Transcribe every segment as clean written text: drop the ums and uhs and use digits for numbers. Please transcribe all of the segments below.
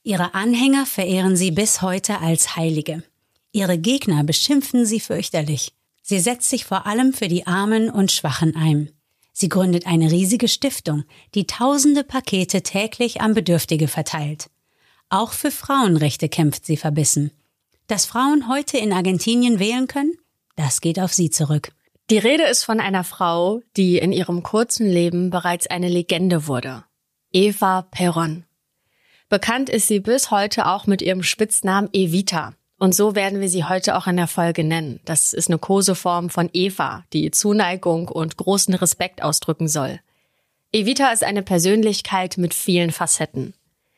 Ihre Anhänger verehren sie bis heute als Heilige. Ihre Gegner beschimpfen sie fürchterlich. Sie setzt sich vor allem für die Armen und Schwachen ein. Sie gründet eine riesige Stiftung, die tausende Pakete täglich an Bedürftige verteilt. Auch für Frauenrechte kämpft sie verbissen. Dass Frauen heute in Argentinien wählen können, das geht auf sie zurück. Die Rede ist von einer Frau, die in ihrem kurzen Leben bereits eine Legende wurde. Eva Perón. Bekannt ist sie bis heute auch mit ihrem Spitznamen Evita. Und so werden wir sie heute auch in der Folge nennen. Das ist eine Koseform von Eva, die Zuneigung und großen Respekt ausdrücken soll. Evita ist eine Persönlichkeit mit vielen Facetten.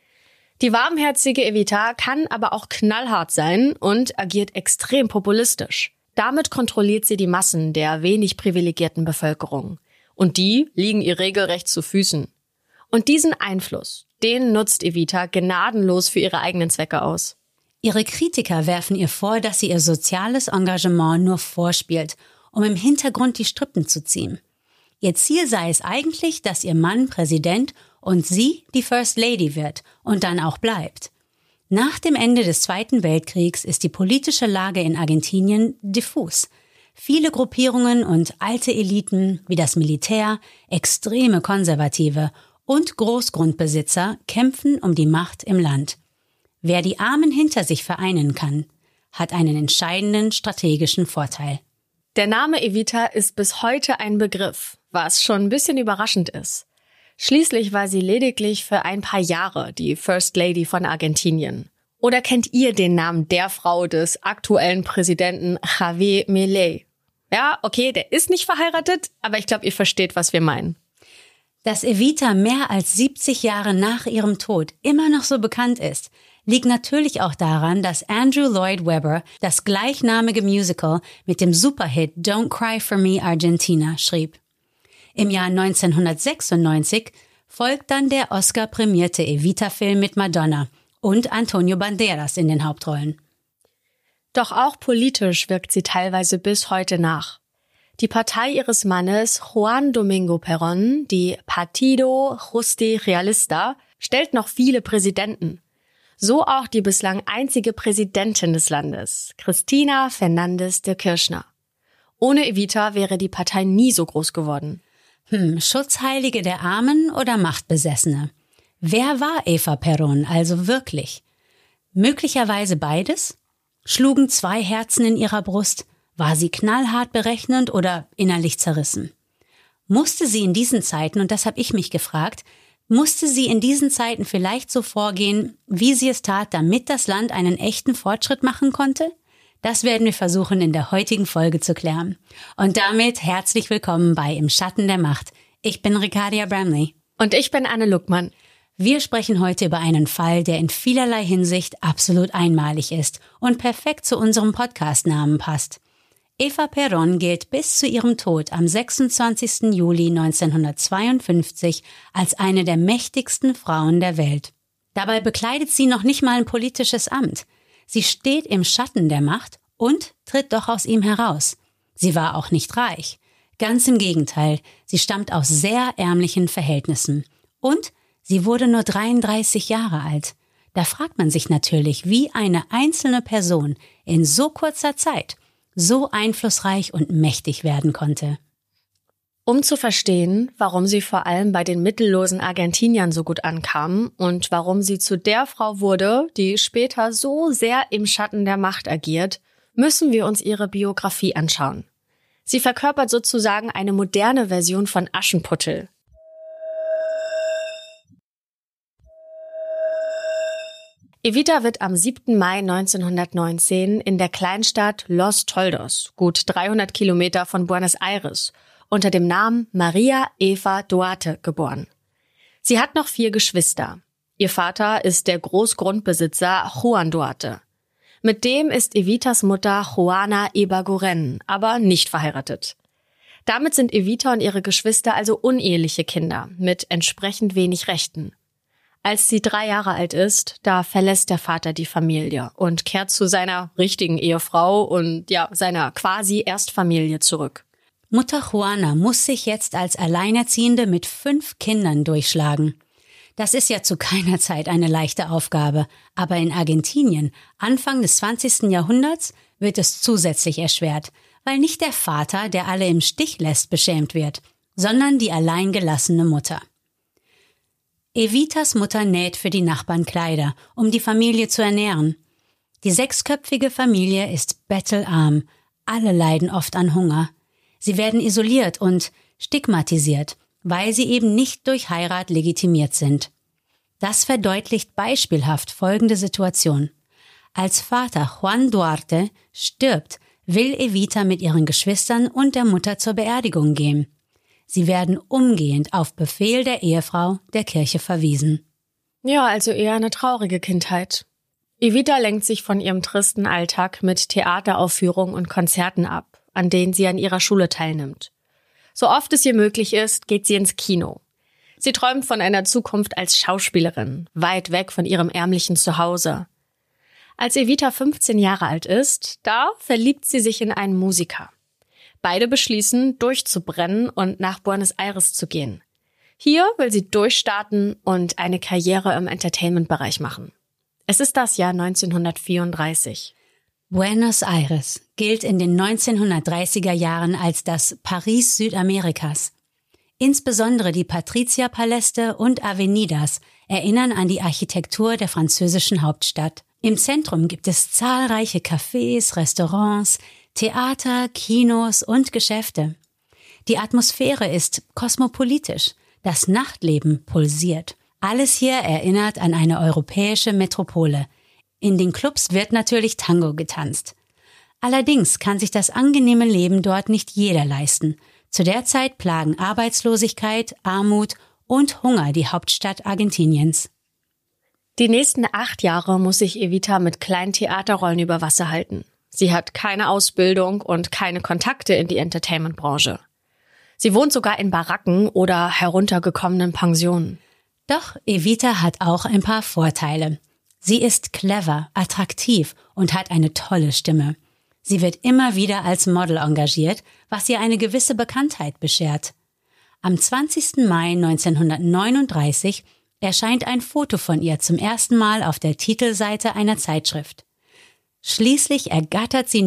Die warmherzige Evita kann aber auch knallhart sein und agiert extrem populistisch. Damit kontrolliert sie die Massen der wenig privilegierten Bevölkerung. Und die liegen ihr regelrecht zu Füßen. Und diesen Einfluss, den nutzt Evita gnadenlos für ihre eigenen Zwecke aus. Ihre Kritiker werfen ihr vor, dass sie ihr soziales Engagement nur vorspielt, um im Hintergrund die Strippen zu ziehen. Ihr Ziel sei es eigentlich, dass ihr Mann Präsident und sie die First Lady wird und dann auch bleibt. Nach dem Ende des Zweiten Weltkriegs ist die politische Lage in Argentinien diffus. Viele Gruppierungen und alte Eliten wie das Militär, extreme Konservative und Großgrundbesitzer kämpfen um die Macht im Land. Wer die Armen hinter sich vereinen kann, hat einen entscheidenden strategischen Vorteil. Der Name Evita ist bis heute ein Begriff, was schon ein bisschen überraschend ist. Schließlich war sie lediglich für ein paar Jahre die First Lady von Argentinien. Oder kennt ihr den Namen der Frau des aktuellen Präsidenten Javier Milei? Ja, okay, der ist nicht verheiratet, aber ich glaube, ihr versteht, was wir meinen. Dass Evita mehr als 70 Jahre nach ihrem Tod immer noch so bekannt ist, liegt natürlich auch daran, dass Andrew Lloyd Webber das gleichnamige Musical mit dem Superhit Don't Cry for Me Argentina schrieb. Im Jahr 1996 folgt dann der Oscar-prämierte Evita-Film mit Madonna und Antonio Banderas in den Hauptrollen. Doch auch politisch wirkt sie teilweise bis heute nach. Die Partei ihres Mannes Juan Domingo Perón, die Partido Justicialista, stellt noch viele Präsidenten. So auch die bislang einzige Präsidentin des Landes, Cristina Fernández de Kirchner. Ohne Evita wäre die Partei nie so groß geworden. Schutzheilige der Armen oder Machtbesessene? Wer war Eva Perón also wirklich? Möglicherweise beides? Schlugen zwei Herzen in ihrer Brust? War sie knallhart berechnend oder innerlich zerrissen? Musste sie in diesen Zeiten, und das habe ich mich gefragt, musste sie in diesen Zeiten vielleicht so vorgehen, wie sie es tat, damit das Land einen echten Fortschritt machen konnte? Das werden wir versuchen, in der heutigen Folge zu klären. Und damit herzlich willkommen bei Im Schatten der Macht. Ich bin Ricardia Bramley. Und ich bin Anne Luckmann. Wir sprechen heute über einen Fall, der in vielerlei Hinsicht absolut einmalig ist und perfekt zu unserem Podcast-Namen passt. Eva Perón gilt bis zu ihrem Tod am 26. Juli 1952 als eine der mächtigsten Frauen der Welt. Dabei bekleidet sie noch nicht mal ein politisches Amt. Sie steht im Schatten der Macht und tritt doch aus ihm heraus. Sie war auch nicht reich. Ganz im Gegenteil, sie stammt aus sehr ärmlichen Verhältnissen. Und sie wurde nur 33 Jahre alt. Da fragt man sich natürlich, wie eine einzelne Person in so kurzer Zeit so einflussreich und mächtig werden konnte. Um zu verstehen, warum sie vor allem bei den mittellosen Argentiniern so gut ankam und warum sie zu der Frau wurde, die später so sehr im Schatten der Macht agiert, müssen wir uns ihre Biografie anschauen. Sie verkörpert sozusagen eine moderne Version von Aschenputtel. Evita wird am 7. Mai 1919 in der Kleinstadt Los Toldos, gut 300 Kilometer von Buenos Aires, unter dem Namen Maria Eva Duarte geboren. Sie hat noch 4 Geschwister. Ihr Vater ist der Großgrundbesitzer Juan Duarte. Mit dem ist Evitas Mutter Juana Ibargurén, aber nicht verheiratet. Damit sind Evita und ihre Geschwister also uneheliche Kinder mit entsprechend wenig Rechten. Als sie 3 Jahre alt ist, da verlässt der Vater die Familie und kehrt zu seiner richtigen Ehefrau und seiner quasi Erstfamilie zurück. Mutter Juana muss sich jetzt als Alleinerziehende mit 5 Kindern durchschlagen. Das ist ja zu keiner Zeit eine leichte Aufgabe, aber in Argentinien, Anfang des 20. Jahrhunderts, wird es zusätzlich erschwert, weil nicht der Vater, der alle im Stich lässt, beschämt wird, sondern die alleingelassene Mutter. Evitas Mutter näht für die Nachbarn Kleider, um die Familie zu ernähren. Die 6-köpfige Familie ist bettelarm, alle leiden oft an Hunger. Sie werden isoliert und stigmatisiert, weil sie eben nicht durch Heirat legitimiert sind. Das verdeutlicht beispielhaft folgende Situation. Als Vater Juan Duarte stirbt, will Evita mit ihren Geschwistern und der Mutter zur Beerdigung gehen. Sie werden umgehend auf Befehl der Ehefrau der Kirche verwiesen. Ja, also eher eine traurige Kindheit. Evita lenkt sich von ihrem tristen Alltag mit Theateraufführungen und Konzerten ab, an denen sie an ihrer Schule teilnimmt. So oft es ihr möglich ist, geht sie ins Kino. Sie träumt von einer Zukunft als Schauspielerin, weit weg von ihrem ärmlichen Zuhause. Als Evita 15 Jahre alt ist, da verliebt sie sich in einen Musiker. Beide beschließen, durchzubrennen und nach Buenos Aires zu gehen. Hier will sie durchstarten und eine Karriere im Entertainment-Bereich machen. Es ist das Jahr 1934. Buenos Aires gilt in den 1930er Jahren als das Paris Südamerikas. Insbesondere die Patrizierpaläste und Avenidas erinnern an die Architektur der französischen Hauptstadt. Im Zentrum gibt es zahlreiche Cafés, Restaurants, Theater, Kinos und Geschäfte. Die Atmosphäre ist kosmopolitisch, das Nachtleben pulsiert. Alles hier erinnert an eine europäische Metropole. In den Clubs wird natürlich Tango getanzt. Allerdings kann sich das angenehme Leben dort nicht jeder leisten. Zu der Zeit plagen Arbeitslosigkeit, Armut und Hunger die Hauptstadt Argentiniens. Die nächsten 8 Jahre muss sich Evita mit kleinen Theaterrollen über Wasser halten. Sie hat keine Ausbildung und keine Kontakte in die Entertainment-Branche. Sie wohnt sogar in Baracken oder heruntergekommenen Pensionen. Doch Evita hat auch ein paar Vorteile. Sie ist clever, attraktiv und hat eine tolle Stimme. Sie wird immer wieder als Model engagiert, was ihr eine gewisse Bekanntheit beschert. Am 20. Mai 1939 erscheint ein Foto von ihr zum ersten Mal auf der Titelseite einer Zeitschrift. Schließlich ergattert sie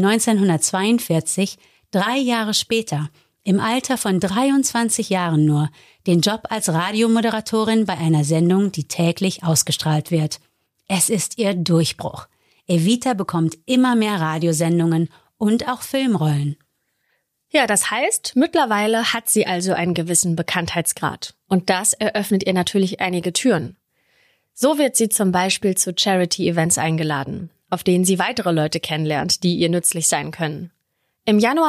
1942, 3 Jahre später, im Alter von 23 Jahren nur, den Job als Radiomoderatorin bei einer Sendung, die täglich ausgestrahlt wird. Es ist ihr Durchbruch. Evita bekommt immer mehr Radiosendungen und auch Filmrollen. Ja, das heißt, mittlerweile hat sie also einen gewissen Bekanntheitsgrad. Und das eröffnet ihr natürlich einige Türen. So wird sie zum Beispiel zu Charity-Events eingeladen, auf denen sie weitere Leute kennenlernt, die ihr nützlich sein können. Im Januar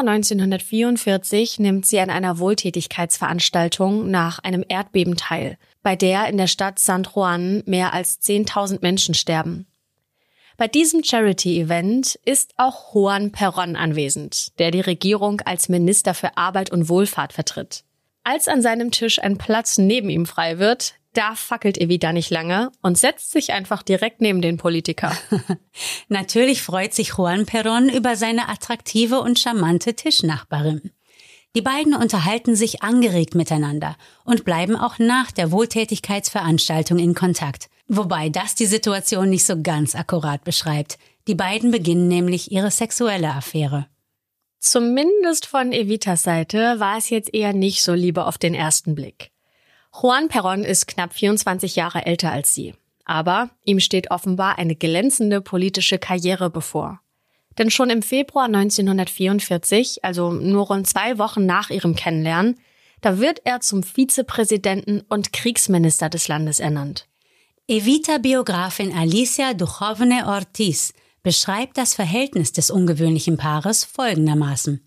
1944 nimmt sie an einer Wohltätigkeitsveranstaltung nach einem Erdbeben teil, bei der in der Stadt San Juan mehr als 10.000 Menschen sterben. Bei diesem Charity-Event ist auch Juan Perón anwesend, der die Regierung als Minister für Arbeit und Wohlfahrt vertritt. Als an seinem Tisch ein Platz neben ihm frei wird, da fackelt Evita nicht lange und setzt sich einfach direkt neben den Politiker. Natürlich freut sich Juan Perón über seine attraktive und charmante Tischnachbarin. Die beiden unterhalten sich angeregt miteinander und bleiben auch nach der Wohltätigkeitsveranstaltung in Kontakt. Wobei das die Situation nicht so ganz akkurat beschreibt. Die beiden beginnen nämlich ihre sexuelle Affäre. Zumindest von Evitas Seite war es jetzt eher nicht so Liebe auf den ersten Blick. Juan Perón ist knapp 24 Jahre älter als sie. Aber ihm steht offenbar eine glänzende politische Karriere bevor. Denn schon im Februar 1944, also nur rund 2 Wochen nach ihrem Kennenlernen, da wird er zum Vizepräsidenten und Kriegsminister des Landes ernannt. Evita-Biografin Alicia Duchovne Ortiz beschreibt das Verhältnis des ungewöhnlichen Paares folgendermaßen.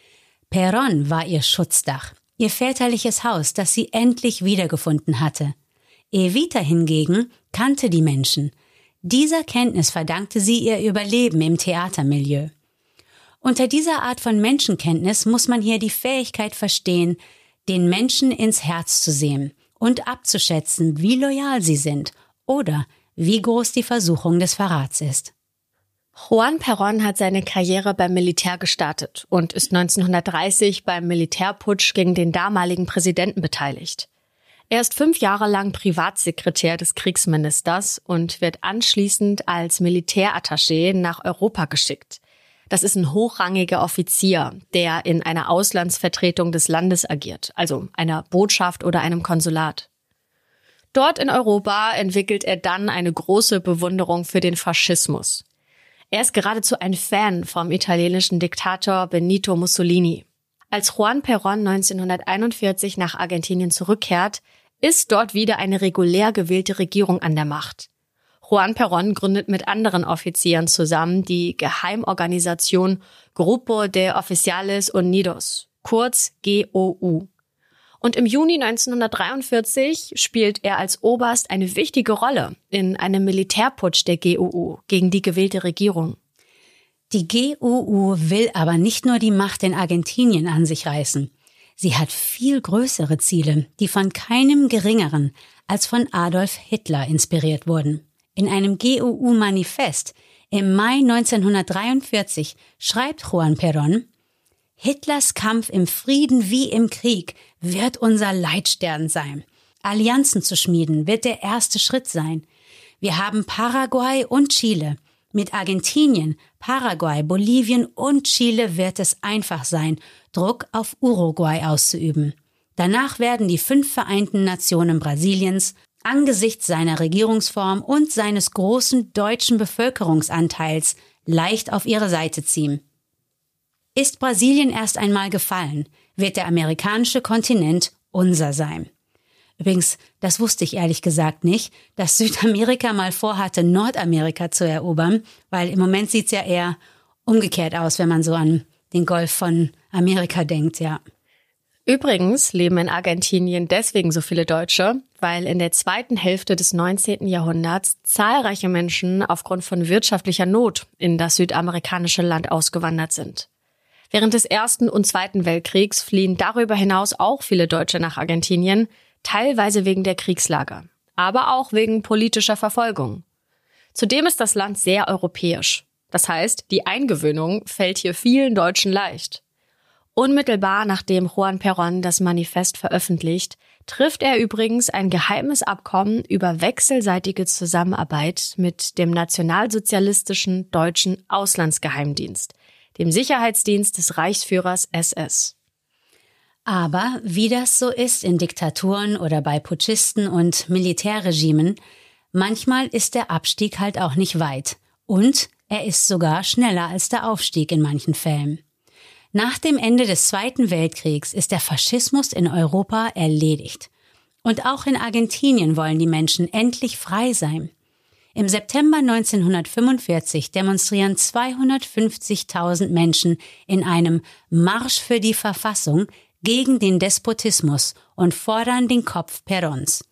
Perón war ihr Schutzdach, ihr väterliches Haus, das sie endlich wiedergefunden hatte. Evita hingegen kannte die Menschen. Dieser Kenntnis verdankte sie ihr Überleben im Theatermilieu. Unter dieser Art von Menschenkenntnis muss man hier die Fähigkeit verstehen, den Menschen ins Herz zu sehen und abzuschätzen, wie loyal sie sind oder wie groß die Versuchung des Verrats ist. Juan Perón hat seine Karriere beim Militär gestartet und ist 1930 beim Militärputsch gegen den damaligen Präsidenten beteiligt. Er ist 5 Jahre lang Privatsekretär des Kriegsministers und wird anschließend als Militärattaché nach Europa geschickt. Das ist ein hochrangiger Offizier, der in einer Auslandsvertretung des Landes agiert, also einer Botschaft oder einem Konsulat. Dort in Europa entwickelt er dann eine große Bewunderung für den Faschismus. Er ist geradezu ein Fan vom italienischen Diktator Benito Mussolini. Als Juan Perón 1941 nach Argentinien zurückkehrt, ist dort wieder eine regulär gewählte Regierung an der Macht. Juan Perón gründet mit anderen Offizieren zusammen die Geheimorganisation Grupo de Oficiales Unidos, kurz GOU. Und im Juni 1943 spielt er als Oberst eine wichtige Rolle in einem Militärputsch der GOU gegen die gewählte Regierung. Die GOU will aber nicht nur die Macht in Argentinien an sich reißen. Sie hat viel größere Ziele, die von keinem geringeren als von Adolf Hitler inspiriert wurden. In einem GOU-Manifest im Mai 1943 schreibt Juan Perón: Hitlers Kampf im Frieden wie im Krieg wird unser Leitstern sein. Allianzen zu schmieden wird der erste Schritt sein. Wir haben Paraguay und Chile. Mit Argentinien, Paraguay, Bolivien und Chile wird es einfach sein, Druck auf Uruguay auszuüben. Danach werden die 5 Vereinten Nationen Brasiliens angesichts seiner Regierungsform und seines großen deutschen Bevölkerungsanteils leicht auf ihre Seite ziehen. Ist Brasilien erst einmal gefallen, wird der amerikanische Kontinent unser sein. Übrigens, das wusste ich ehrlich gesagt nicht, dass Südamerika mal vorhatte, Nordamerika zu erobern, weil im Moment sieht's ja eher umgekehrt aus, wenn man so an den Golf von Amerika denkt, ja. Übrigens leben in Argentinien deswegen so viele Deutsche, weil in der zweiten Hälfte des 19. Jahrhunderts zahlreiche Menschen aufgrund von wirtschaftlicher Not in das südamerikanische Land ausgewandert sind. Während des Ersten und Zweiten Weltkriegs fliehen darüber hinaus auch viele Deutsche nach Argentinien, teilweise wegen der Kriegslage, aber auch wegen politischer Verfolgung. Zudem ist das Land sehr europäisch. Das heißt, die Eingewöhnung fällt hier vielen Deutschen leicht. Unmittelbar nachdem Juan Perón das Manifest veröffentlicht, trifft er übrigens ein geheimes Abkommen über wechselseitige Zusammenarbeit mit dem nationalsozialistischen deutschen Auslandsgeheimdienst, dem Sicherheitsdienst des Reichsführers SS. Aber wie das so ist in Diktaturen oder bei Putschisten und Militärregimen, manchmal ist der Abstieg halt auch nicht weit. Und er ist sogar schneller als der Aufstieg in manchen Fällen. Nach dem Ende des Zweiten Weltkriegs ist der Faschismus in Europa erledigt. Und auch in Argentinien wollen die Menschen endlich frei sein. Im September 1945 demonstrieren 250.000 Menschen in einem Marsch für die Verfassung gegen den Despotismus und fordern den Kopf Peróns.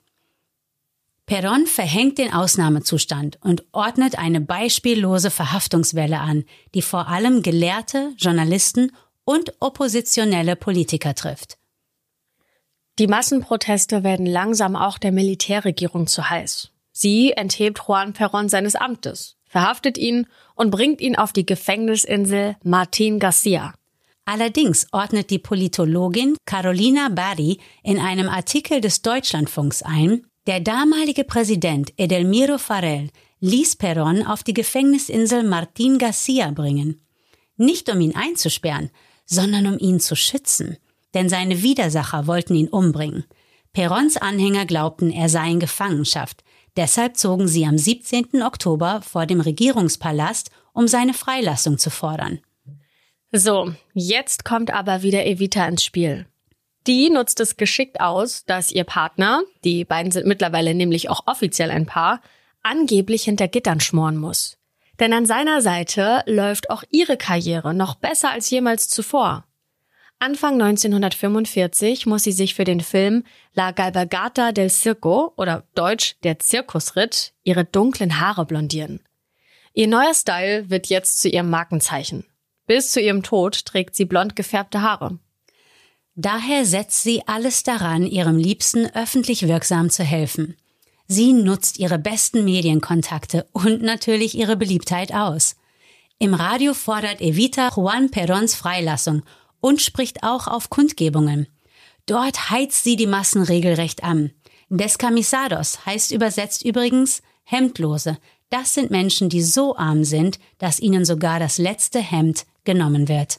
Perón verhängt den Ausnahmezustand und ordnet eine beispiellose Verhaftungswelle an, die vor allem Gelehrte, Journalisten und oppositionelle Politiker trifft. Die Massenproteste werden langsam auch der Militärregierung zu heiß. Sie enthebt Juan Perón seines Amtes, verhaftet ihn und bringt ihn auf die Gefängnisinsel Martín García. Allerdings ordnet die Politologin Carolina Bari in einem Artikel des Deutschlandfunks ein, der damalige Präsident Edelmiro Farrell ließ Perón auf die Gefängnisinsel Martín García bringen. Nicht um ihn einzusperren, sondern um ihn zu schützen. Denn seine Widersacher wollten ihn umbringen. Peróns Anhänger glaubten, er sei in Gefangenschaft. Deshalb zogen sie am 17. Oktober vor dem Regierungspalast, um seine Freilassung zu fordern. So, jetzt kommt aber wieder Evita ins Spiel. Die nutzt es geschickt aus, dass ihr Partner, die beiden sind mittlerweile nämlich auch offiziell ein Paar, angeblich hinter Gittern schmoren muss. Denn an seiner Seite läuft auch ihre Karriere noch besser als jemals zuvor. Anfang 1945 muss sie sich für den Film La Cabalgata del Circo oder deutsch Der Zirkusritt ihre dunklen Haare blondieren. Ihr neuer Style wird jetzt zu ihrem Markenzeichen. Bis zu ihrem Tod trägt sie blond gefärbte Haare. Daher setzt sie alles daran, ihrem Liebsten öffentlich wirksam zu helfen. Sie nutzt ihre besten Medienkontakte und natürlich ihre Beliebtheit aus. Im Radio fordert Evita Juan Peróns Freilassung und spricht auch auf Kundgebungen. Dort heizt sie die Massen regelrecht an. Descamisados heißt übersetzt übrigens Hemdlose. Das sind Menschen, die so arm sind, dass ihnen sogar das letzte Hemd genommen wird.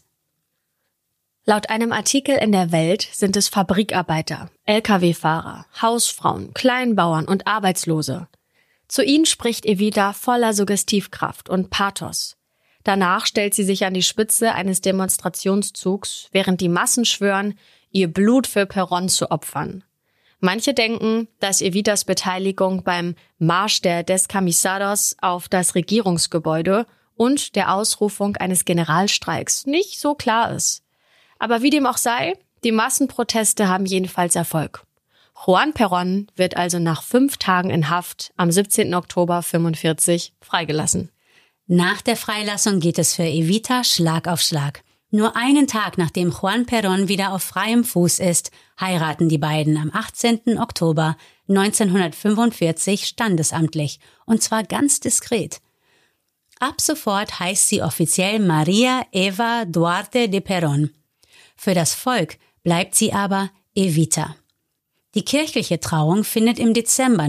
Laut einem Artikel in der Welt sind es Fabrikarbeiter, Lkw-Fahrer, Hausfrauen, Kleinbauern und Arbeitslose. Zu ihnen spricht Evita voller Suggestivkraft und Pathos. Danach stellt sie sich an die Spitze eines Demonstrationszugs, während die Massen schwören, ihr Blut für Perón zu opfern. Manche denken, dass Evitas Beteiligung beim Marsch der Descamisados auf das Regierungsgebäude und der Ausrufung eines Generalstreiks nicht so klar ist. Aber wie dem auch sei, die Massenproteste haben jedenfalls Erfolg. Juan Perón wird also nach 5 Tagen in Haft am 17. Oktober 1945 freigelassen. Nach der Freilassung geht es für Evita Schlag auf Schlag. Nur einen Tag nachdem Juan Perón wieder auf freiem Fuß ist, heiraten die beiden am 18. Oktober 1945 standesamtlich, und zwar ganz diskret. Ab sofort heißt sie offiziell María Eva Duarte de Perón. Für das Volk bleibt sie aber Evita. Die kirchliche Trauung findet im Dezember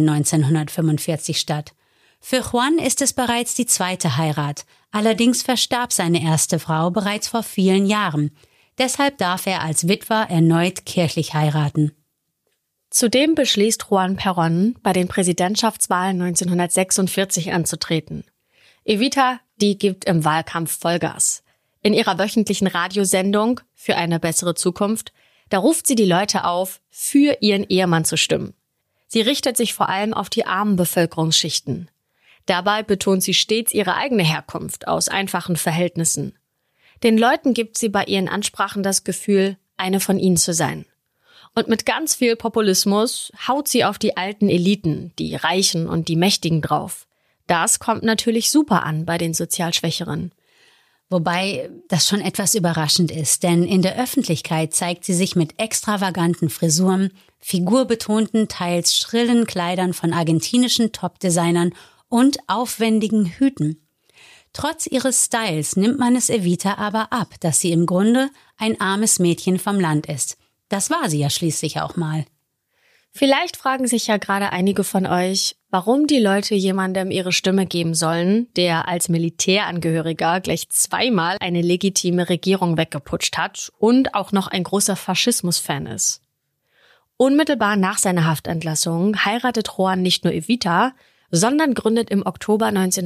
1945 statt. Für Juan ist es bereits die 2. Heirat. Allerdings verstarb seine erste Frau bereits vor vielen Jahren. Deshalb darf er als Witwer erneut kirchlich heiraten. Zudem beschließt Juan Perón, bei den Präsidentschaftswahlen 1946 anzutreten. Evita, die gibt im Wahlkampf Vollgas. In ihrer wöchentlichen Radiosendung Für eine bessere Zukunft, da ruft sie die Leute auf, für ihren Ehemann zu stimmen. Sie richtet sich vor allem auf die armen Bevölkerungsschichten. Dabei betont sie stets ihre eigene Herkunft aus einfachen Verhältnissen. Den Leuten gibt sie bei ihren Ansprachen das Gefühl, eine von ihnen zu sein. Und mit ganz viel Populismus haut sie auf die alten Eliten, die Reichen und die Mächtigen drauf. Das kommt natürlich super an bei den sozial Schwächeren. Wobei das schon etwas überraschend ist, denn in der Öffentlichkeit zeigt sie sich mit extravaganten Frisuren, figurbetonten, teils schrillen Kleidern von argentinischen Top-Designern und aufwendigen Hüten. Trotz ihres Styles nimmt man es Evita aber ab, dass sie im Grunde ein armes Mädchen vom Land ist. Das war sie ja schließlich auch mal. Vielleicht fragen sich ja gerade einige von euch, warum die Leute jemandem ihre Stimme geben sollen, der als Militärangehöriger gleich 2-mal eine legitime Regierung weggeputscht hat und auch noch ein großer Faschismus-Fan ist. Unmittelbar nach seiner Haftentlassung heiratet Juan nicht nur Evita, sondern gründet im Oktober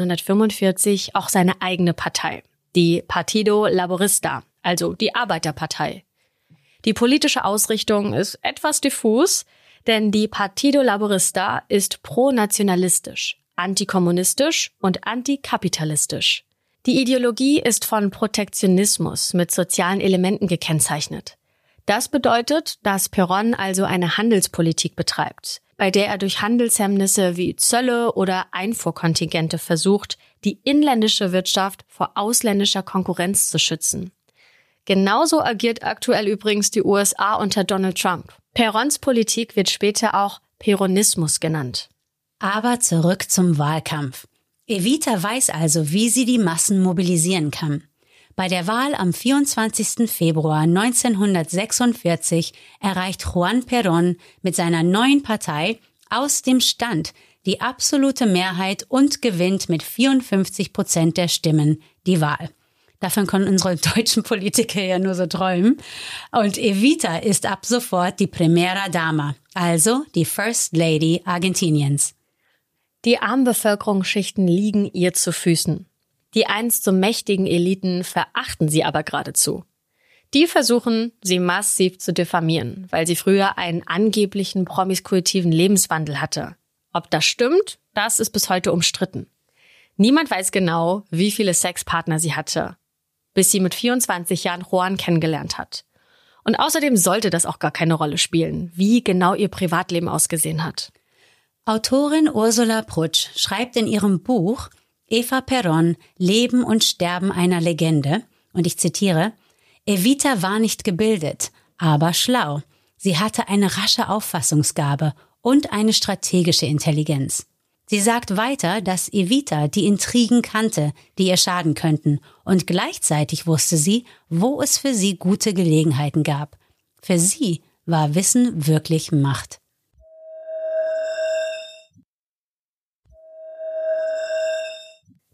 1945 auch seine eigene Partei, die Partido Laborista, also die Arbeiterpartei. Die politische Ausrichtung ist etwas diffus, denn die Partido Laborista ist pronationalistisch, antikommunistisch und antikapitalistisch. Die Ideologie ist von Protektionismus mit sozialen Elementen gekennzeichnet. Das bedeutet, dass Perón also eine Handelspolitik betreibt, bei der er durch Handelshemmnisse wie Zölle oder Einfuhrkontingente versucht, die inländische Wirtschaft vor ausländischer Konkurrenz zu schützen. Genauso agiert aktuell übrigens die USA unter Donald Trump. Peróns Politik wird später auch Peronismus genannt. Aber zurück zum Wahlkampf. Evita weiß also, wie sie die Massen mobilisieren kann. Bei der Wahl am 24. Februar 1946 erreicht Juan Perón mit seiner neuen Partei aus dem Stand die absolute Mehrheit und gewinnt mit 54% der Stimmen die Wahl. Davon können unsere deutschen Politiker ja nur so träumen. Und Evita ist ab sofort die Primera Dama, also die First Lady Argentiniens. Die armen Bevölkerungsschichten liegen ihr zu Füßen. Die einst so mächtigen Eliten verachten sie aber geradezu. Die versuchen, sie massiv zu diffamieren, weil sie früher einen angeblichen promiskuitiven Lebenswandel hatte. Ob das stimmt, das ist bis heute umstritten. Niemand weiß genau, wie viele Sexpartner sie hatte, bis sie mit 24 Jahren Juan kennengelernt hat. Und außerdem sollte das auch gar keine Rolle spielen, wie genau ihr Privatleben ausgesehen hat. Autorin Ursula Prutsch schreibt in ihrem Buch Eva Perón, Leben und Sterben einer Legende, und ich zitiere, Evita war nicht gebildet, aber schlau. Sie hatte eine rasche Auffassungsgabe und eine strategische Intelligenz. Sie sagt weiter, dass Evita die Intrigen kannte, die ihr schaden könnten, und gleichzeitig wusste sie, wo es für sie gute Gelegenheiten gab. Für sie war Wissen wirklich Macht.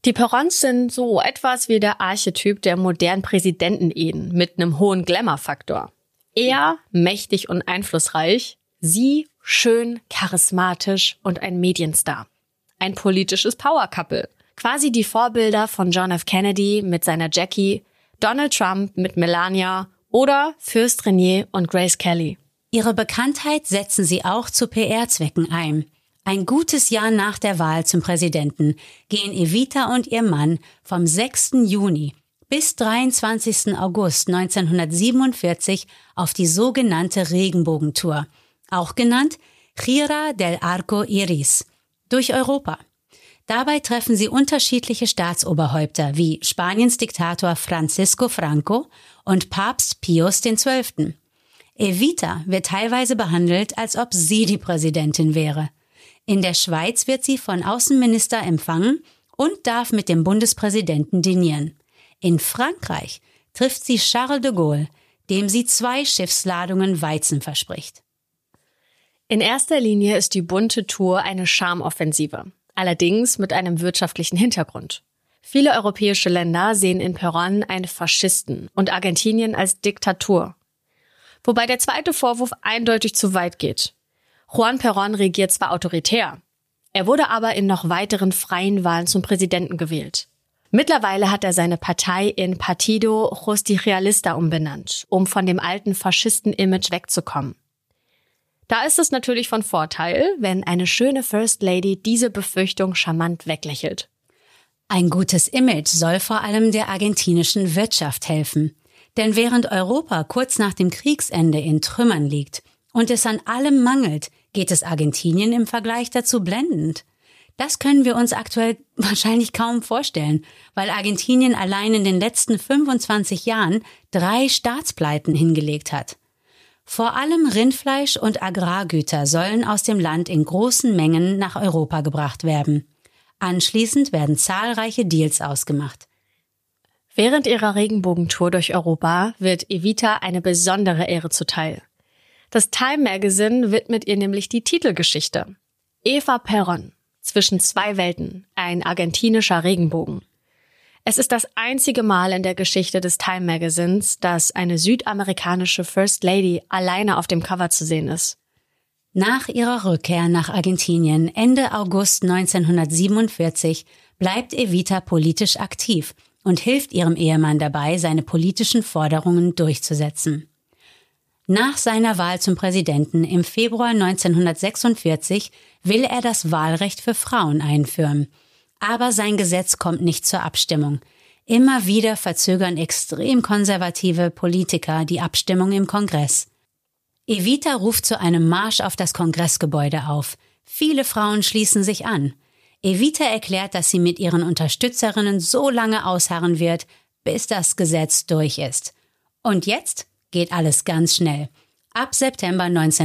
Die Perrons sind so etwas wie der Archetyp der modernen Präsidentenehen mit einem hohen Glamour-Faktor. Er mächtig und einflussreich, sie schön, charismatisch und ein Medienstar. Ein politisches Power-Couple. Quasi die Vorbilder von John F. Kennedy mit seiner Jackie, Donald Trump mit Melania oder Fürst Rainier und Grace Kelly. Ihre Bekanntheit setzen sie auch zu PR-Zwecken ein. Ein gutes Jahr nach der Wahl zum Präsidenten gehen Evita und ihr Mann vom 6. Juni bis 23. August 1947 auf die sogenannte Regenbogentour, auch genannt Gira del Arco Iris, durch Europa. Dabei treffen sie unterschiedliche Staatsoberhäupter wie Spaniens Diktator Francisco Franco und Papst Pius XII. Evita wird teilweise behandelt, als ob sie die Präsidentin wäre. In der Schweiz wird sie von Außenminister empfangen und darf mit dem Bundespräsidenten dinieren. In Frankreich trifft sie Charles de Gaulle, dem sie 2 Schiffsladungen Weizen verspricht. In erster Linie ist die bunte Tour eine Charmeoffensive, allerdings mit einem wirtschaftlichen Hintergrund. Viele europäische Länder sehen in Perón einen Faschisten und Argentinien als Diktatur. Wobei der zweite Vorwurf eindeutig zu weit geht. Juan Perón regiert zwar autoritär, er wurde aber in noch weiteren freien Wahlen zum Präsidenten gewählt. Mittlerweile hat er seine Partei in Partido Justicialista umbenannt, um von dem alten Faschisten-Image wegzukommen. Da ist es natürlich von Vorteil, wenn eine schöne First Lady diese Befürchtung charmant weglächelt. Ein gutes Image soll vor allem der argentinischen Wirtschaft helfen. Denn während Europa kurz nach dem Kriegsende in Trümmern liegt und es an allem mangelt, geht es Argentinien im Vergleich dazu blendend. Das können wir uns aktuell wahrscheinlich kaum vorstellen, weil Argentinien allein in den letzten 25 Jahren 3 Staatspleiten hingelegt hat. Vor allem Rindfleisch und Agrargüter sollen aus dem Land in großen Mengen nach Europa gebracht werden. Anschließend werden zahlreiche Deals ausgemacht. Während ihrer Regenbogentour durch Europa wird Evita eine besondere Ehre zuteil. Das Time Magazine widmet ihr nämlich die Titelgeschichte. Eva Perón, zwischen 2 Welten, ein argentinischer Regenbogen. Es ist das einzige Mal in der Geschichte des Time Magazins, dass eine südamerikanische First Lady alleine auf dem Cover zu sehen ist. Nach ihrer Rückkehr nach Argentinien Ende August 1947 bleibt Evita politisch aktiv und hilft ihrem Ehemann dabei, seine politischen Forderungen durchzusetzen. Nach seiner Wahl zum Präsidenten im Februar 1946 will er das Wahlrecht für Frauen einführen. Aber sein Gesetz kommt nicht zur Abstimmung. Immer wieder verzögern extrem konservative Politiker die Abstimmung im Kongress. Evita ruft zu einem Marsch auf das Kongressgebäude auf. Viele Frauen schließen sich an. Evita erklärt, dass sie mit ihren Unterstützerinnen so lange ausharren wird, bis das Gesetz durch ist. Und jetzt geht alles ganz schnell. Ab September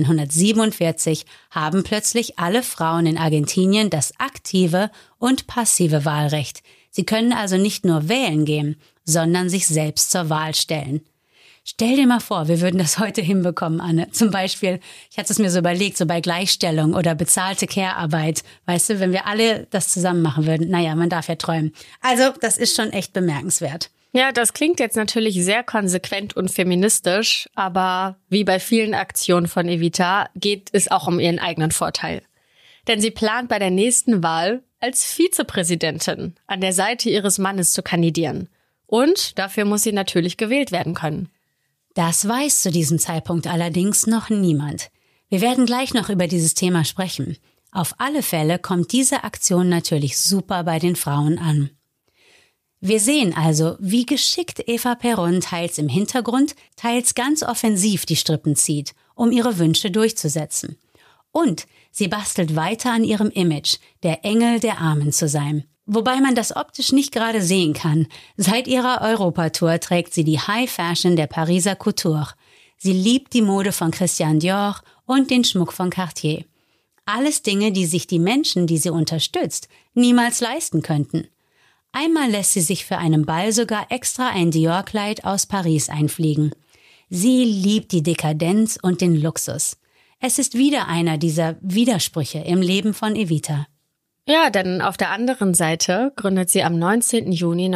1947 haben plötzlich alle Frauen in Argentinien das aktive und passive Wahlrecht. Sie können also nicht nur wählen gehen, sondern sich selbst zur Wahl stellen. Stell dir mal vor, wir würden das heute hinbekommen, Anne. Zum Beispiel, ich hatte es mir so überlegt, so bei Gleichstellung oder bezahlte Care-Arbeit. Weißt du, wenn wir alle das zusammen machen würden, naja, man darf ja träumen. Also, das ist schon echt bemerkenswert. Ja, das klingt jetzt natürlich sehr konsequent und feministisch, aber wie bei vielen Aktionen von Evita geht es auch um ihren eigenen Vorteil. Denn sie plant bei der nächsten Wahl als Vizepräsidentin an der Seite ihres Mannes zu kandidieren. Und dafür muss sie natürlich gewählt werden können. Das weiß zu diesem Zeitpunkt allerdings noch niemand. Wir werden gleich noch über dieses Thema sprechen. Auf alle Fälle kommt diese Aktion natürlich super bei den Frauen an. Wir sehen also, wie geschickt Eva Perón teils im Hintergrund, teils ganz offensiv die Strippen zieht, um ihre Wünsche durchzusetzen. Und sie bastelt weiter an ihrem Image, der Engel der Armen zu sein. Wobei man das optisch nicht gerade sehen kann. Seit ihrer Europatour trägt sie die High Fashion der Pariser Couture. Sie liebt die Mode von Christian Dior und den Schmuck von Cartier. Alles Dinge, die sich die Menschen, die sie unterstützt, niemals leisten könnten. Einmal lässt sie sich für einen Ball sogar extra ein Dior-Kleid aus Paris einfliegen. Sie liebt die Dekadenz und den Luxus. Es ist wieder einer dieser Widersprüche im Leben von Evita. Ja, denn auf der anderen Seite gründet sie am 19. Juni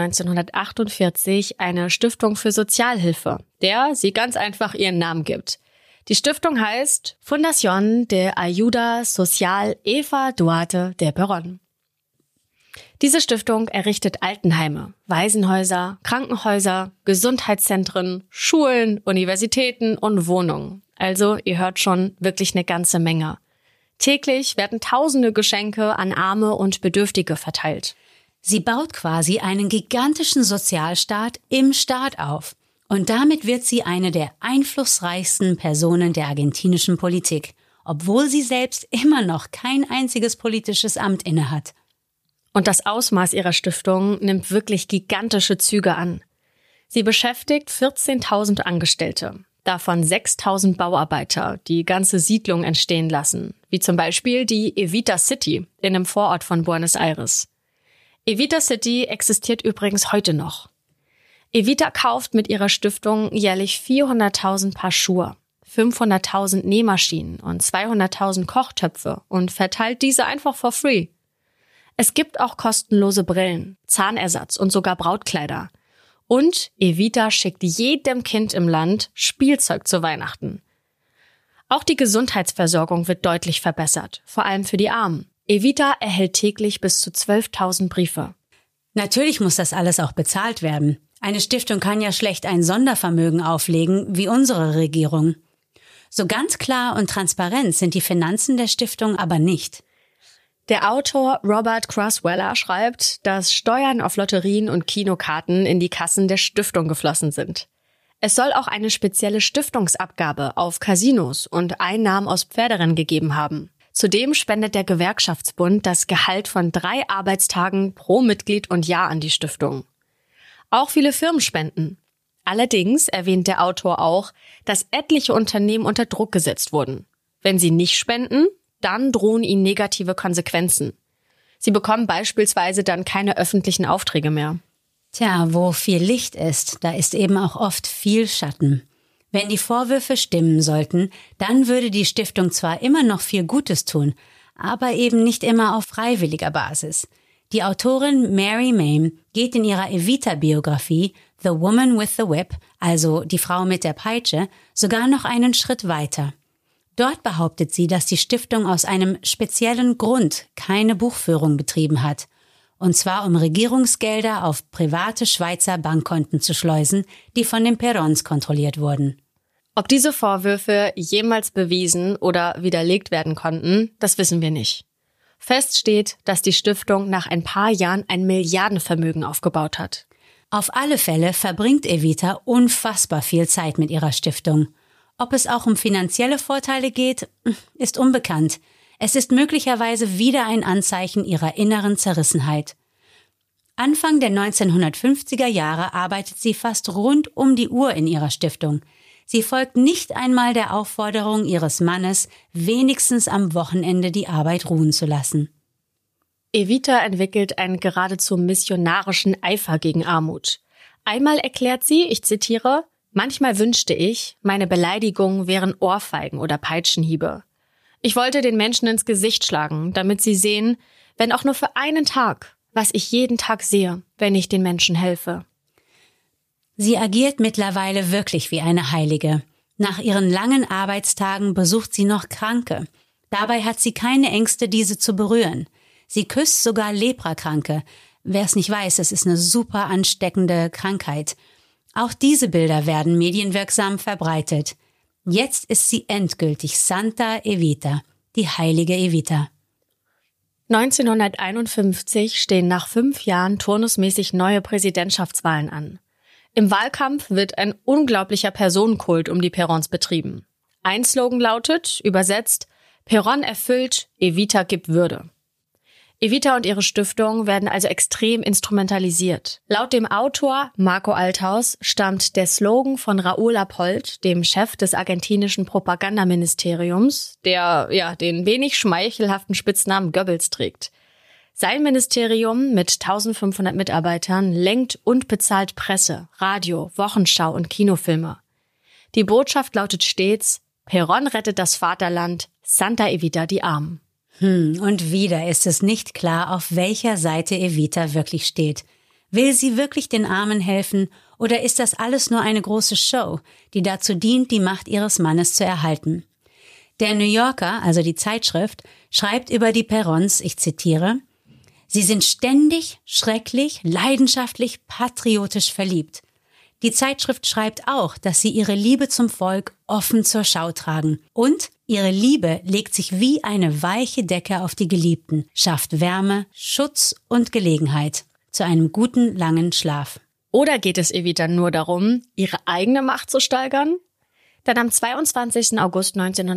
1948 eine Stiftung für Sozialhilfe, der sie ganz einfach ihren Namen gibt. Die Stiftung heißt Fundación de Ayuda Social Eva Duarte de Perón. Diese Stiftung errichtet Altenheime, Waisenhäuser, Krankenhäuser, Gesundheitszentren, Schulen, Universitäten und Wohnungen. Also, ihr hört schon, wirklich eine ganze Menge. Täglich werden tausende Geschenke an Arme und Bedürftige verteilt. Sie baut quasi einen gigantischen Sozialstaat im Staat auf. Und damit wird sie eine der einflussreichsten Personen der argentinischen Politik, obwohl sie selbst immer noch kein einziges politisches Amt innehat. Und das Ausmaß ihrer Stiftung nimmt wirklich gigantische Züge an. Sie beschäftigt 14.000 Angestellte. Davon 6.000 Bauarbeiter, die ganze Siedlungen entstehen lassen, wie zum Beispiel die Evita City in einem Vorort von Buenos Aires. Evita City existiert übrigens heute noch. Evita kauft mit ihrer Stiftung jährlich 400.000 Paar Schuhe, 500.000 Nähmaschinen und 200.000 Kochtöpfe und verteilt diese einfach for free. Es gibt auch kostenlose Brillen, Zahnersatz und sogar Brautkleider. Und Evita schickt jedem Kind im Land Spielzeug zu Weihnachten. Auch die Gesundheitsversorgung wird deutlich verbessert, vor allem für die Armen. Evita erhält täglich bis zu 12.000 Briefe. Natürlich muss das alles auch bezahlt werden. Eine Stiftung kann ja schlecht ein Sondervermögen auflegen, wie unsere Regierung. So ganz klar und transparent sind die Finanzen der Stiftung aber nicht. Der Autor Robert Crasweller schreibt, dass Steuern auf Lotterien und Kinokarten in die Kassen der Stiftung geflossen sind. Es soll auch eine spezielle Stiftungsabgabe auf Casinos und Einnahmen aus Pferderennen gegeben haben. Zudem spendet der Gewerkschaftsbund das Gehalt von 3 Arbeitstagen pro Mitglied und Jahr an die Stiftung. Auch viele Firmen spenden. Allerdings erwähnt der Autor auch, dass etliche Unternehmen unter Druck gesetzt wurden. Wenn sie nicht spenden, dann drohen ihnen negative Konsequenzen. Sie bekommen beispielsweise dann keine öffentlichen Aufträge mehr. Tja, wo viel Licht ist, da ist eben auch oft viel Schatten. Wenn die Vorwürfe stimmen sollten, dann würde die Stiftung zwar immer noch viel Gutes tun, aber eben nicht immer auf freiwilliger Basis. Die Autorin Mary Mame geht in ihrer Evita-Biografie The Woman with the Whip, also die Frau mit der Peitsche, sogar noch einen Schritt weiter. Dort behauptet sie, dass die Stiftung aus einem speziellen Grund keine Buchführung betrieben hat. Und zwar um Regierungsgelder auf private Schweizer Bankkonten zu schleusen, die von den Perons kontrolliert wurden. Ob diese Vorwürfe jemals bewiesen oder widerlegt werden konnten, das wissen wir nicht. Fest steht, dass die Stiftung nach ein paar Jahren ein Milliardenvermögen aufgebaut hat. Auf alle Fälle verbringt Evita unfassbar viel Zeit mit ihrer Stiftung. Ob es auch um finanzielle Vorteile geht, ist unbekannt. Es ist möglicherweise wieder ein Anzeichen ihrer inneren Zerrissenheit. Anfang der 1950er Jahre arbeitet sie fast rund um die Uhr in ihrer Stiftung. Sie folgt nicht einmal der Aufforderung ihres Mannes, wenigstens am Wochenende die Arbeit ruhen zu lassen. Evita entwickelt einen geradezu missionarischen Eifer gegen Armut. Einmal erklärt sie, ich zitiere, manchmal wünschte ich, meine Beleidigungen wären Ohrfeigen oder Peitschenhiebe. Ich wollte den Menschen ins Gesicht schlagen, damit sie sehen, wenn auch nur für einen Tag, was ich jeden Tag sehe, wenn ich den Menschen helfe. Sie agiert mittlerweile wirklich wie eine Heilige. Nach ihren langen Arbeitstagen besucht sie noch Kranke. Dabei hat sie keine Ängste, diese zu berühren. Sie küsst sogar Leprakranke. Wer es nicht weiß, es ist eine super ansteckende Krankheit. Auch diese Bilder werden medienwirksam verbreitet. Jetzt ist sie endgültig Santa Evita, die heilige Evita. 1951 stehen nach 5 Jahren turnusmäßig neue Präsidentschaftswahlen an. Im Wahlkampf wird ein unglaublicher Personenkult um die Perons betrieben. Ein Slogan lautet, übersetzt, Perón erfüllt, Evita gibt Würde. Evita und ihre Stiftung werden also extrem instrumentalisiert. Laut dem Autor Marco Althaus stammt der Slogan von Raúl Apold, dem Chef des argentinischen Propagandaministeriums, der den wenig schmeichelhaften Spitznamen Goebbels trägt. Sein Ministerium mit 1500 Mitarbeitern lenkt und bezahlt Presse, Radio, Wochenschau und Kinofilme. Die Botschaft lautet stets, Perón rettet das Vaterland, Santa Evita die Armen. Und wieder ist es nicht klar, auf welcher Seite Evita wirklich steht. Will sie wirklich den Armen helfen oder ist das alles nur eine große Show, die dazu dient, die Macht ihres Mannes zu erhalten? Der New Yorker, also die Zeitschrift, schreibt über die Perrons, ich zitiere, sie sind ständig, schrecklich, leidenschaftlich, patriotisch verliebt. Die Zeitschrift schreibt auch, dass sie ihre Liebe zum Volk offen zur Schau tragen. Und ihre Liebe legt sich wie eine weiche Decke auf die Geliebten, schafft Wärme, Schutz und Gelegenheit zu einem guten, langen Schlaf. Oder geht es Evita nur darum, ihre eigene Macht zu steigern? Denn am 22. August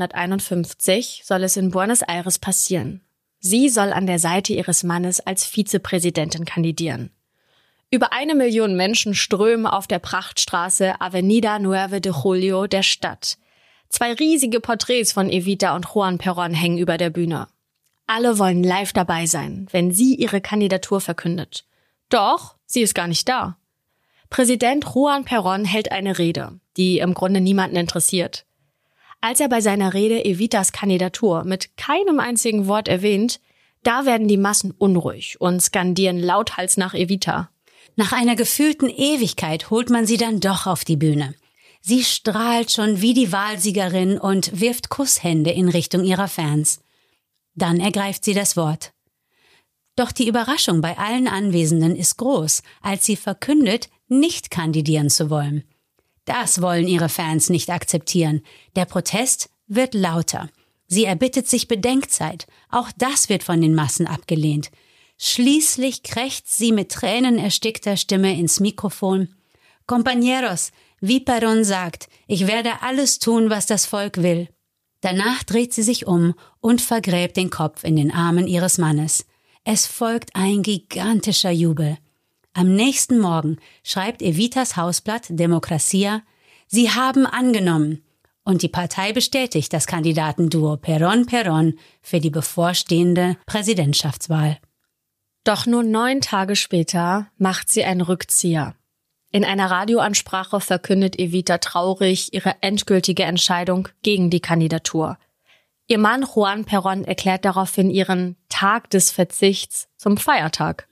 1951 soll es in Buenos Aires passieren. Sie soll an der Seite ihres Mannes als Vizepräsidentin kandidieren. Über 1 Million Menschen strömen auf der Prachtstraße Avenida 9 de Julio der Stadt. 2 riesige Porträts von Evita und Juan Perón hängen über der Bühne. Alle wollen live dabei sein, wenn sie ihre Kandidatur verkündet. Doch, sie ist gar nicht da. Präsident Juan Perón hält eine Rede, die im Grunde niemanden interessiert. Als er bei seiner Rede Evitas Kandidatur mit keinem einzigen Wort erwähnt, da werden die Massen unruhig und skandieren lauthals nach Evita. Nach einer gefühlten Ewigkeit holt man sie dann doch auf die Bühne. Sie strahlt schon wie die Wahlsiegerin und wirft Kusshände in Richtung ihrer Fans. Dann ergreift sie das Wort. Doch die Überraschung bei allen Anwesenden ist groß, als sie verkündet, nicht kandidieren zu wollen. Das wollen ihre Fans nicht akzeptieren. Der Protest wird lauter. Sie erbittet sich Bedenkzeit. Auch das wird von den Massen abgelehnt. Schließlich krächzt sie mit tränenerstickter Stimme ins Mikrofon. Compañeros, wie Perón sagt, ich werde alles tun, was das Volk will. Danach dreht sie sich um und vergräbt den Kopf in den Armen ihres Mannes. Es folgt ein gigantischer Jubel. Am nächsten Morgen schreibt Evitas Hausblatt Democracia, sie haben angenommen. Und die Partei bestätigt das Kandidatenduo Perón für die bevorstehende Präsidentschaftswahl. Doch nur 9 Tage später macht sie einen Rückzieher. In einer Radioansprache verkündet Evita traurig ihre endgültige Entscheidung gegen die Kandidatur. Ihr Mann Juan Perón erklärt daraufhin ihren Tag des Verzichts zum Feiertag.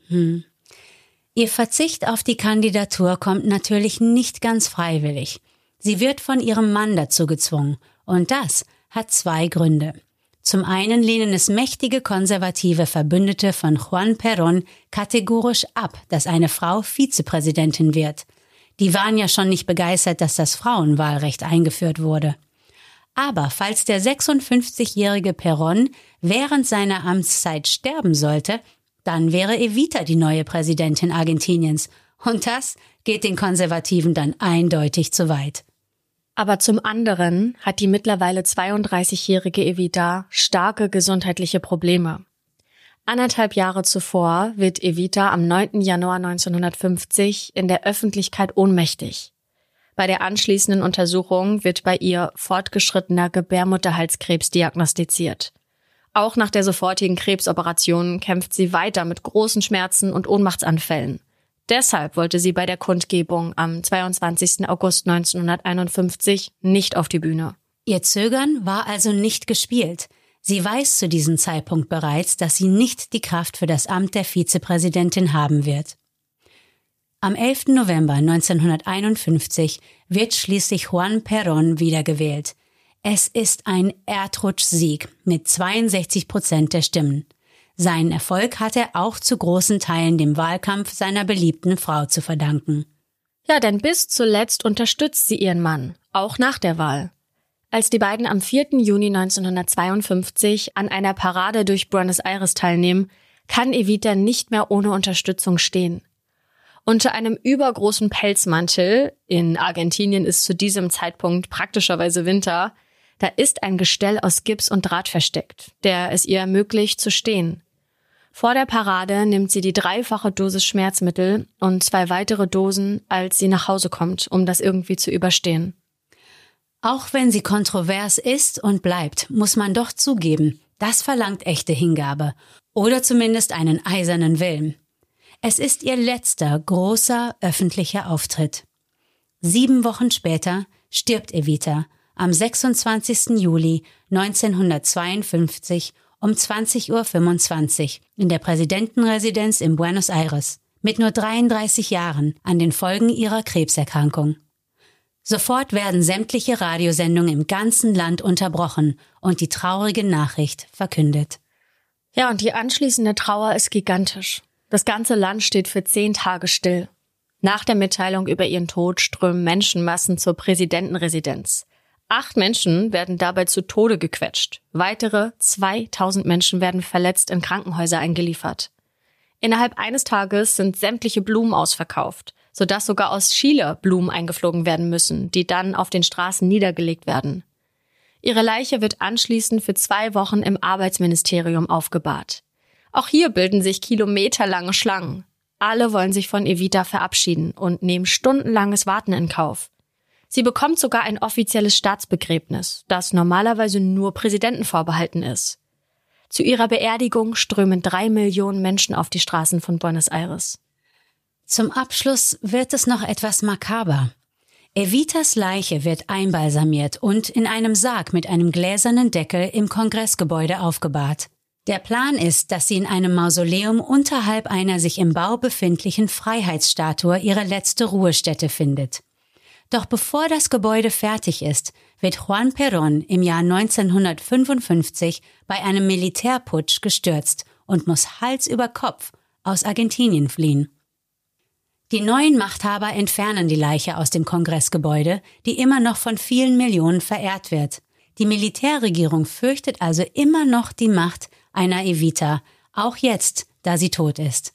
Ihr Verzicht auf die Kandidatur kommt natürlich nicht ganz freiwillig. Sie wird von ihrem Mann dazu gezwungen. Und das hat 2 Gründe. Zum einen lehnen es mächtige konservative Verbündete von Juan Perón kategorisch ab, dass eine Frau Vizepräsidentin wird. Die waren ja schon nicht begeistert, dass das Frauenwahlrecht eingeführt wurde. Aber falls der 56-jährige Perón während seiner Amtszeit sterben sollte, dann wäre Evita die neue Präsidentin Argentiniens. Und das geht den Konservativen dann eindeutig zu weit. Aber zum anderen hat die mittlerweile 32-jährige Evita starke gesundheitliche Probleme. 1,5 Jahre zuvor wird Evita am 9. Januar 1950 in der Öffentlichkeit ohnmächtig. Bei der anschließenden Untersuchung wird bei ihr fortgeschrittener Gebärmutterhalskrebs diagnostiziert. Auch nach der sofortigen Krebsoperation kämpft sie weiter mit großen Schmerzen und Ohnmachtsanfällen. Deshalb wollte sie bei der Kundgebung am 22. August 1951 nicht auf die Bühne. Ihr Zögern war also nicht gespielt. Sie weiß zu diesem Zeitpunkt bereits, dass sie nicht die Kraft für das Amt der Vizepräsidentin haben wird. Am 11. November 1951 wird schließlich Juan Perón wiedergewählt. Es ist ein Erdrutschsieg mit 62% der Stimmen. Seinen Erfolg hat er auch zu großen Teilen dem Wahlkampf seiner beliebten Frau zu verdanken. Ja, denn bis zuletzt unterstützt sie ihren Mann, auch nach der Wahl. Als die beiden am 4. Juni 1952 an einer Parade durch Buenos Aires teilnehmen, kann Evita nicht mehr ohne Unterstützung stehen. Unter einem übergroßen Pelzmantel, in Argentinien ist zu diesem Zeitpunkt praktischerweise Winter, da ist ein Gestell aus Gips und Draht versteckt, der es ihr ermöglicht zu stehen. Vor der Parade nimmt sie die 3-fache Dosis Schmerzmittel und 2 weitere Dosen, als sie nach Hause kommt, um das irgendwie zu überstehen. Auch wenn sie kontrovers ist und bleibt, muss man doch zugeben, das verlangt echte Hingabe oder zumindest einen eisernen Willen. Es ist ihr letzter großer öffentlicher Auftritt. 7 Wochen später stirbt Evita am 26. Juli 1952 um 20:25 Uhr in der Präsidentenresidenz in Buenos Aires, mit nur 33 Jahren, an den Folgen ihrer Krebserkrankung. Sofort werden sämtliche Radiosendungen im ganzen Land unterbrochen und die traurige Nachricht verkündet. Ja, und die anschließende Trauer ist gigantisch. Das ganze Land steht für 10 Tage still. Nach der Mitteilung über ihren Tod strömen Menschenmassen zur Präsidentenresidenz. 8 Menschen werden dabei zu Tode gequetscht. Weitere 2000 Menschen werden verletzt in Krankenhäuser eingeliefert. Innerhalb eines Tages sind sämtliche Blumen ausverkauft, sodass sogar aus Chile Blumen eingeflogen werden müssen, die dann auf den Straßen niedergelegt werden. Ihre Leiche wird anschließend für 2 Wochen im Arbeitsministerium aufgebahrt. Auch hier bilden sich kilometerlange Schlangen. Alle wollen sich von Evita verabschieden und nehmen stundenlanges Warten in Kauf. Sie bekommt sogar ein offizielles Staatsbegräbnis, das normalerweise nur Präsidenten vorbehalten ist. Zu ihrer Beerdigung strömen 3 Millionen Menschen auf die Straßen von Buenos Aires. Zum Abschluss wird es noch etwas makaber. Evitas Leiche wird einbalsamiert und in einem Sarg mit einem gläsernen Deckel im Kongressgebäude aufgebahrt. Der Plan ist, dass sie in einem Mausoleum unterhalb einer sich im Bau befindlichen Freiheitsstatue ihre letzte Ruhestätte findet. Doch bevor das Gebäude fertig ist, wird Juan Perón im Jahr 1955 bei einem Militärputsch gestürzt und muss Hals über Kopf aus Argentinien fliehen. Die neuen Machthaber entfernen die Leiche aus dem Kongressgebäude, die immer noch von vielen Millionen verehrt wird. Die Militärregierung fürchtet also immer noch die Macht einer Evita, auch jetzt, da sie tot ist.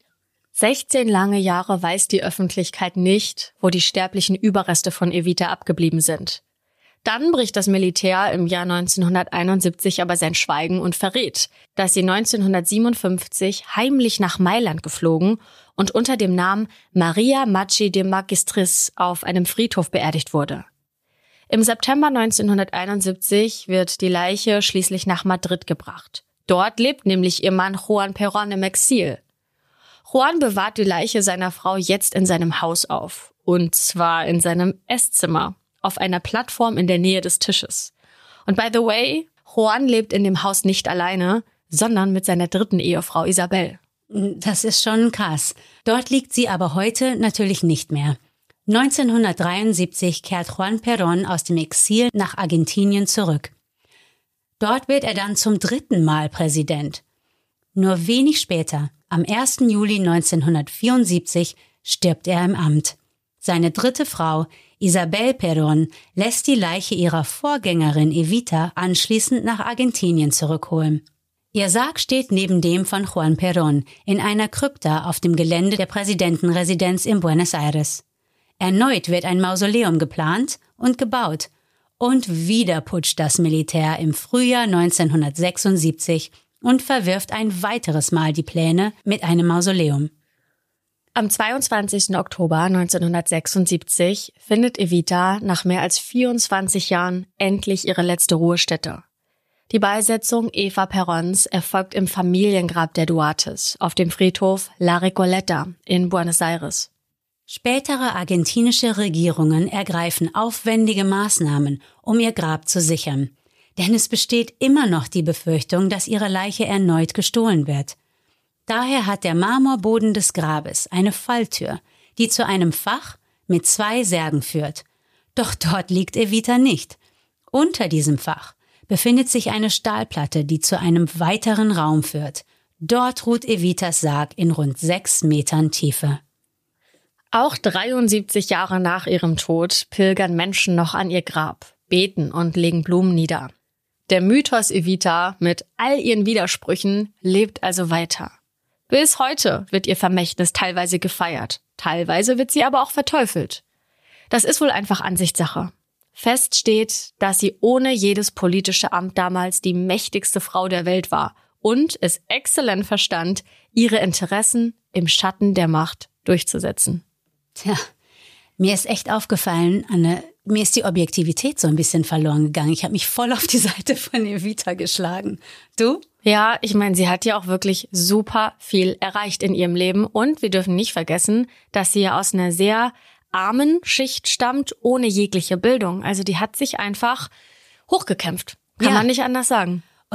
16 lange Jahre weiß die Öffentlichkeit nicht, wo die sterblichen Überreste von Evita abgeblieben sind. Dann bricht das Militär im Jahr 1971 aber sein Schweigen und verrät, dass sie 1957 heimlich nach Mailand geflogen und unter dem Namen Maria Maggi de Magistris auf einem Friedhof beerdigt wurde. Im September 1971 wird die Leiche schließlich nach Madrid gebracht. Dort lebt nämlich ihr Mann Juan Perón im Exil. Juan bewahrt die Leiche seiner Frau jetzt in seinem Haus auf. Und zwar in seinem Esszimmer, auf einer Plattform in der Nähe des Tisches. Und by the way, Juan lebt in dem Haus nicht alleine, sondern mit seiner 3. Ehefrau Isabel. Das ist schon krass. Dort liegt sie aber heute natürlich nicht mehr. 1973 kehrt Juan Perón aus dem Exil nach Argentinien zurück. Dort wird er dann zum 3. Mal Präsident. Nur wenig später, am 1. Juli 1974, stirbt er im Amt. Seine 3. Frau, Isabel Perón, lässt die Leiche ihrer Vorgängerin Evita anschließend nach Argentinien zurückholen. Ihr Sarg steht neben dem von Juan Perón in einer Krypta auf dem Gelände der Präsidentenresidenz in Buenos Aires. Erneut wird ein Mausoleum geplant und gebaut. Und wieder putscht das Militär im Frühjahr 1976 und verwirft ein weiteres Mal die Pläne mit einem Mausoleum. Am 22. Oktober 1976 findet Evita nach mehr als 24 Jahren endlich ihre letzte Ruhestätte. Die Beisetzung Eva Peróns erfolgt im Familiengrab der Duartes auf dem Friedhof La Recoleta in Buenos Aires. Spätere argentinische Regierungen ergreifen aufwendige Maßnahmen, um ihr Grab zu sichern. Denn es besteht immer noch die Befürchtung, dass ihre Leiche erneut gestohlen wird. Daher hat der Marmorboden des Grabes eine Falltür, die zu einem Fach mit 2 Särgen führt. Doch dort liegt Evita nicht. Unter diesem Fach befindet sich eine Stahlplatte, die zu einem weiteren Raum führt. Dort ruht Evitas Sarg in rund 6 Metern Tiefe. Auch 73 Jahre nach ihrem Tod pilgern Menschen noch an ihr Grab, beten und legen Blumen nieder. Der Mythos Evita mit all ihren Widersprüchen lebt also weiter. Bis heute wird ihr Vermächtnis teilweise gefeiert, teilweise wird sie aber auch verteufelt. Das ist wohl einfach Ansichtssache. Fest steht, dass sie ohne jedes politische Amt damals die mächtigste Frau der Welt war und es exzellent verstand, ihre Interessen im Schatten der Macht durchzusetzen. Tja, mir ist echt aufgefallen, Anne, mir ist die Objektivität so ein bisschen verloren gegangen. Ich habe mich voll auf die Seite von Evita geschlagen. Du? Ja, ich meine, sie hat ja auch wirklich super viel erreicht in ihrem Leben. Und wir dürfen nicht vergessen, dass sie ja aus einer sehr armen Schicht stammt, ohne jegliche Bildung. Also die hat sich einfach hochgekämpft. Kann man nicht anders sagen. Und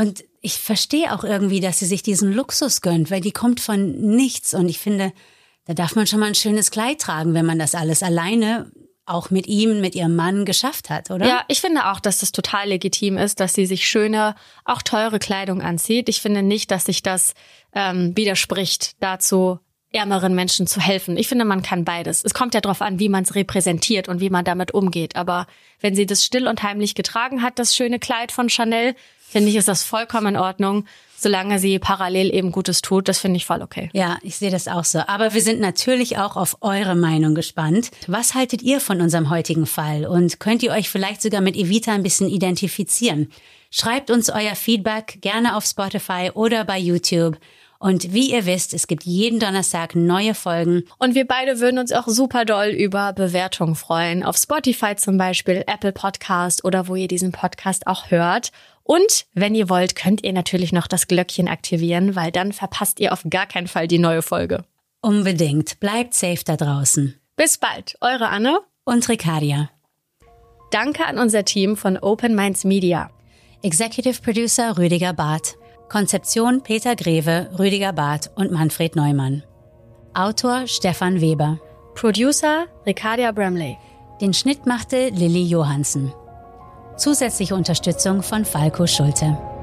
ich verstehe auch irgendwie, dass sie sich diesen Luxus gönnt, weil die kommt von nichts. Und ich finde, da darf man schon mal ein schönes Kleid tragen, wenn man das alles alleine auch mit ihm, mit ihrem Mann geschafft hat, oder? Ja, ich finde auch, dass das total legitim ist, dass sie sich schöne, auch teure Kleidung anzieht. Ich finde nicht, dass sich das widerspricht dazu, ärmeren Menschen zu helfen. Ich finde, man kann beides. Es kommt ja darauf an, wie man es repräsentiert und wie man damit umgeht. Aber wenn sie das still und heimlich getragen hat, das schöne Kleid von Chanel, finde ich, ist das vollkommen in Ordnung. Solange sie parallel eben Gutes tut, das finde ich voll okay. Ja, ich sehe das auch so. Aber wir sind natürlich auch auf eure Meinung gespannt. Was haltet ihr von unserem heutigen Fall? Und könnt ihr euch vielleicht sogar mit Evita ein bisschen identifizieren? Schreibt uns euer Feedback gerne auf Spotify oder bei YouTube. Und wie ihr wisst, es gibt jeden Donnerstag neue Folgen. Und wir beide würden uns auch super doll über Bewertungen freuen. Auf Spotify zum Beispiel, Apple Podcast oder wo ihr diesen Podcast auch hört. Und wenn ihr wollt, könnt ihr natürlich noch das Glöckchen aktivieren, weil dann verpasst ihr auf gar keinen Fall die neue Folge. Unbedingt. Bleibt safe da draußen. Bis bald. Eure Anne und Ricardia. Danke an unser Team von Open Minds Media. Executive Producer Rüdiger Barth. Konzeption Peter Greve, Rüdiger Barth und Manfred Neumann. Autor Stefan Weber. Producer Ricardia Bramley. Den Schnitt machte Lilly Johansen. Zusätzliche Unterstützung von Falco Schulte.